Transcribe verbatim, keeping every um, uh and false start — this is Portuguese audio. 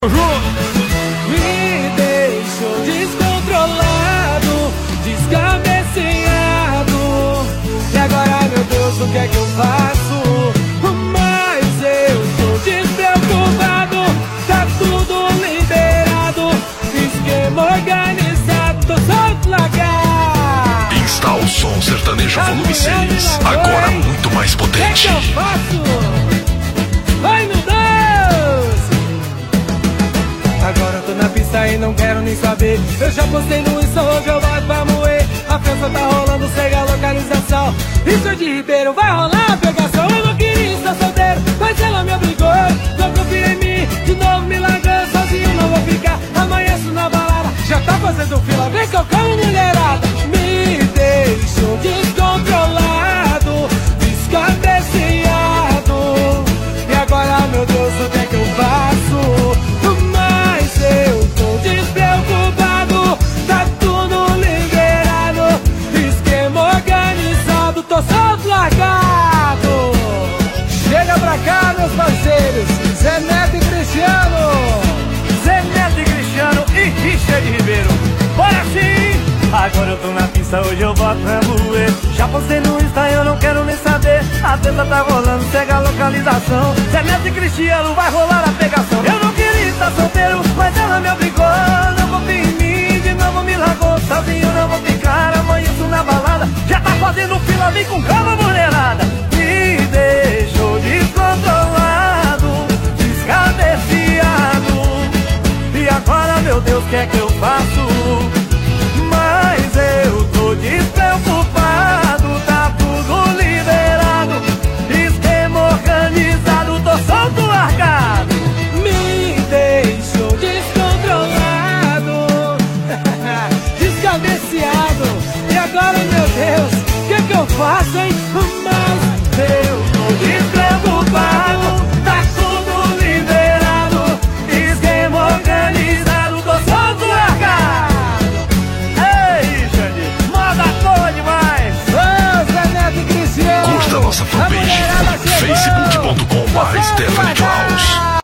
Me deixou descontrolado, descabeceado. E agora, meu Deus, o que é que eu faço? Mas eu tô despreocupado, tá tudo liberado, esquema organizado, tô solto lagar. Insta o som sertanejo volume seis, agora muito mais potente. O que é que eu faço? Vai, meu Deus! Agora eu tô na pista e não quero nem saber. Eu já postei no Insta, hoje eu boto pra moer. A festa tá rolando, segue a localização. Isso de Ribeiro, vai rolar a pegação. Eu não queria estar solteiro, mas ela me obrigou. Não confia em mim, de novo me largou. Sozinho não vou ficar, amanheço na balada. Já tá fazendo fila, vem que eu como mulherada. Me deixou descontrolado, descabeceado. E agora, meu Deus, o que é que eu faço? Tô solto largado. Chega pra cá, meus parceiros, Zé Neto e Cristiano. Zé Neto e Cristiano e Richard Ribeiro. Bora sim! Agora eu tô na pista, hoje eu boto pra moer. Já postei no Insta, eu não quero nem saber. A teta tá rolando, segue a localização. Zé Neto e Cristiano, vai rolar a pegação. Eu não queria estar solteiro, mas ela me obrigou. Não confia em mim, de novo me largou. Sozinho não vou ficar, amanheço na balada. Já tá fazendo fila, vem com calma, mulherada. Me deixou descontrolado, descabeceado. E agora, meu Deus, o que é que eu faço? Mas eu tô despreocupado, tá tudo liberado, esquema organizado, tô solto largado. Me deixou descontrolado, descabeceado. E agora, meu Deus, o que é que eu faço, hein? Mas eu tô despreocupado, tá tudo liberado, esquema organizado, tô solto largado. Ei, Xande, moda boa demais. Ô, Zé Neto e Cristiano, Curta nossa fanpage, facebook ponto com barra Stephanie Klaus.